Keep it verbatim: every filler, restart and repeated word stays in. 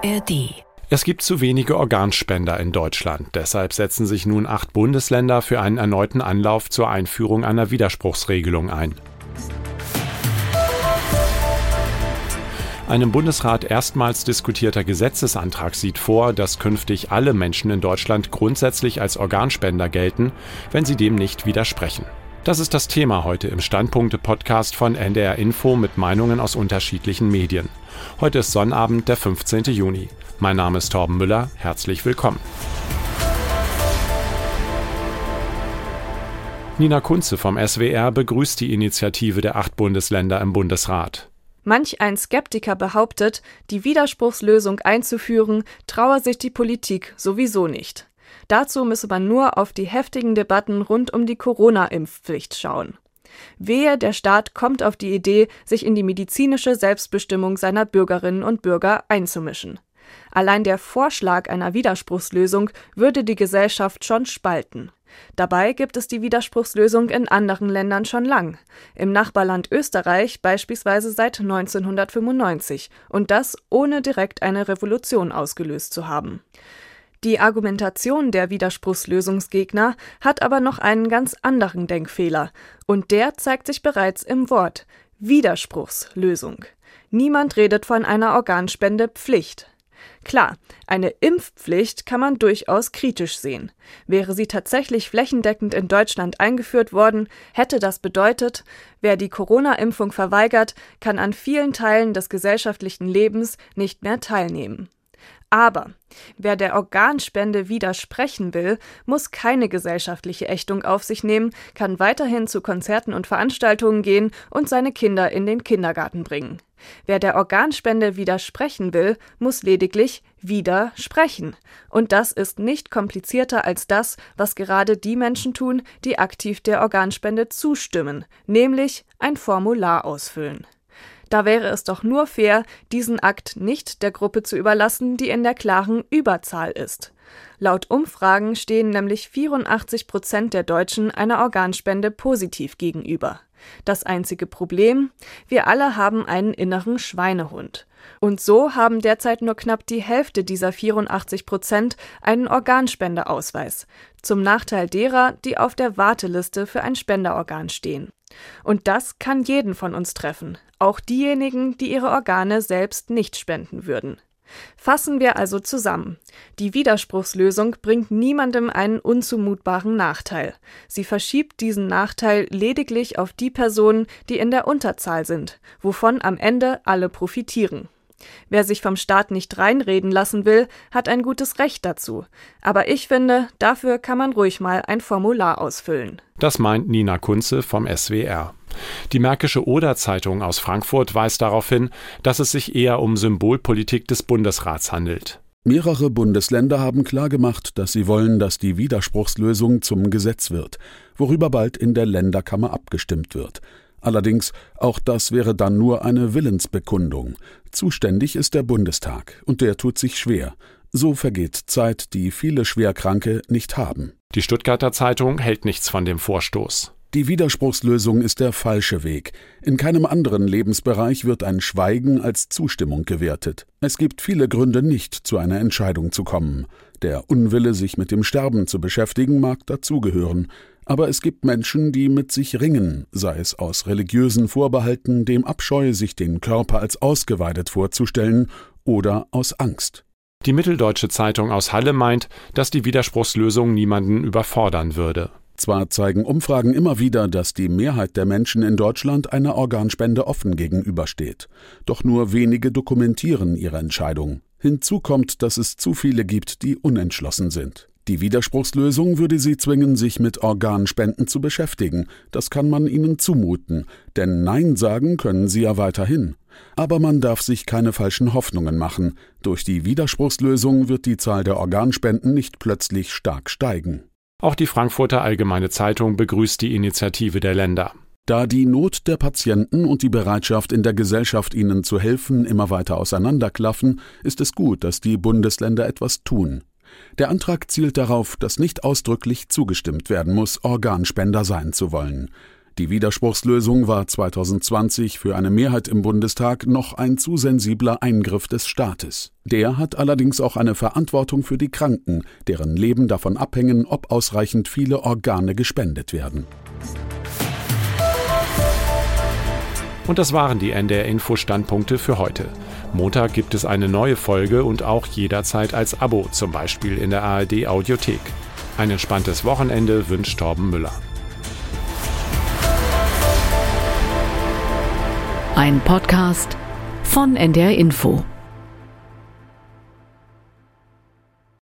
A R D. Es gibt zu wenige Organspender in Deutschland. Deshalb setzen sich nun acht Bundesländer für einen erneuten Anlauf zur Einführung einer Widerspruchsregelung ein. Ein im Bundesrat erstmals diskutierter Gesetzesantrag sieht vor, dass künftig alle Menschen in Deutschland grundsätzlich als Organspender gelten, wenn sie dem nicht widersprechen. Das ist das Thema heute im Standpunkte-Podcast von N D R Info mit Meinungen aus unterschiedlichen Medien. Heute ist Sonnabend, der fünfzehnten Juni. Mein Name ist Torben Müller. Herzlich willkommen. Nina Kunze vom S W R begrüßt die Initiative der acht Bundesländer im Bundesrat. Manch ein Skeptiker behauptet, die Widerspruchslösung einzuführen, traue sich die Politik sowieso nicht. Dazu müsse man nur auf die heftigen Debatten rund um die Corona-Impfpflicht schauen. Wehe, der Staat kommt auf die Idee, sich in die medizinische Selbstbestimmung seiner Bürgerinnen und Bürger einzumischen. Allein der Vorschlag einer Widerspruchslösung würde die Gesellschaft schon spalten. Dabei gibt es die Widerspruchslösung in anderen Ländern schon lang. Im Nachbarland Österreich beispielsweise seit neunzehnhundertfünfundneunzig. Und das ohne direkt eine Revolution ausgelöst zu haben. Die Argumentation der Widerspruchslösungsgegner hat aber noch einen ganz anderen Denkfehler. Und der zeigt sich bereits im Wort: Widerspruchslösung. Niemand redet von einer Organspendepflicht. Klar, eine Impfpflicht kann man durchaus kritisch sehen. Wäre sie tatsächlich flächendeckend in Deutschland eingeführt worden, hätte das bedeutet, wer die Corona-Impfung verweigert, kann an vielen Teilen des gesellschaftlichen Lebens nicht mehr teilnehmen. Aber wer der Organspende widersprechen will, muss keine gesellschaftliche Ächtung auf sich nehmen, kann weiterhin zu Konzerten und Veranstaltungen gehen und seine Kinder in den Kindergarten bringen. Wer der Organspende widersprechen will, muss lediglich widersprechen. Und das ist nicht komplizierter als das, was gerade die Menschen tun, die aktiv der Organspende zustimmen, nämlich ein Formular ausfüllen. Da wäre es doch nur fair, diesen Akt nicht der Gruppe zu überlassen, die in der klaren Überzahl ist. Laut Umfragen stehen nämlich vierundachtzig Prozent der Deutschen einer Organspende positiv gegenüber. Das einzige Problem: wir alle haben einen inneren Schweinehund. Und so haben derzeit nur knapp die Hälfte dieser vierundachtzig Prozent einen Organspendeausweis, zum Nachteil derer, die auf der Warteliste für ein Spenderorgan stehen. Und das kann jeden von uns treffen, auch diejenigen, die ihre Organe selbst nicht spenden würden. Fassen wir also zusammen. Die Widerspruchslösung bringt niemandem einen unzumutbaren Nachteil. Sie verschiebt diesen Nachteil lediglich auf die Personen, die in der Unterzahl sind, wovon am Ende alle profitieren. Wer sich vom Staat nicht reinreden lassen will, hat ein gutes Recht dazu. Aber ich finde, dafür kann man ruhig mal ein Formular ausfüllen. Das meint Nina Kunze vom S W R. Die Märkische Oder-Zeitung aus Frankfurt weist darauf hin, dass es sich eher um Symbolpolitik des Bundesrats handelt. Mehrere Bundesländer haben klargemacht, dass sie wollen, dass die Widerspruchslösung zum Gesetz wird, worüber bald in der Länderkammer abgestimmt wird. Allerdings, auch das wäre dann nur eine Willensbekundung. Zuständig ist der Bundestag, und der tut sich schwer. So vergeht Zeit, die viele Schwerkranke nicht haben. Die Stuttgarter Zeitung hält nichts von dem Vorstoß. Die Widerspruchslösung ist der falsche Weg. In keinem anderen Lebensbereich wird ein Schweigen als Zustimmung gewertet. Es gibt viele Gründe, nicht zu einer Entscheidung zu kommen. Der Unwille, sich mit dem Sterben zu beschäftigen, mag dazugehören. Aber es gibt Menschen, die mit sich ringen, sei es aus religiösen Vorbehalten, dem Abscheu, sich den Körper als ausgeweidet vorzustellen, oder aus Angst. Die Mitteldeutsche Zeitung aus Halle meint, dass die Widerspruchslösung niemanden überfordern würde. Zwar zeigen Umfragen immer wieder, dass die Mehrheit der Menschen in Deutschland einer Organspende offen gegenübersteht. Doch nur wenige dokumentieren ihre Entscheidung. Hinzu kommt, dass es zu viele gibt, die unentschlossen sind. Die Widerspruchslösung würde sie zwingen, sich mit Organspenden zu beschäftigen. Das kann man ihnen zumuten, denn Nein sagen können sie ja weiterhin. Aber man darf sich keine falschen Hoffnungen machen. Durch die Widerspruchslösung wird die Zahl der Organspenden nicht plötzlich stark steigen. Auch die Frankfurter Allgemeine Zeitung begrüßt die Initiative der Länder. Da die Not der Patienten und die Bereitschaft in der Gesellschaft, ihnen zu helfen, immer weiter auseinanderklaffen, ist es gut, dass die Bundesländer etwas tun. Der Antrag zielt darauf, dass nicht ausdrücklich zugestimmt werden muss, Organspender sein zu wollen. Die Widerspruchslösung war zweitausendzwanzig für eine Mehrheit im Bundestag noch ein zu sensibler Eingriff des Staates. Der hat allerdings auch eine Verantwortung für die Kranken, deren Leben davon abhängen, ob ausreichend viele Organe gespendet werden. Und das waren die N D R-Info-Standpunkte für heute. Montag gibt es eine neue Folge und auch jederzeit als Abo, zum Beispiel in der A R D-Audiothek. Ein entspanntes Wochenende wünscht Torben Müller. Ein Podcast von N D R Info.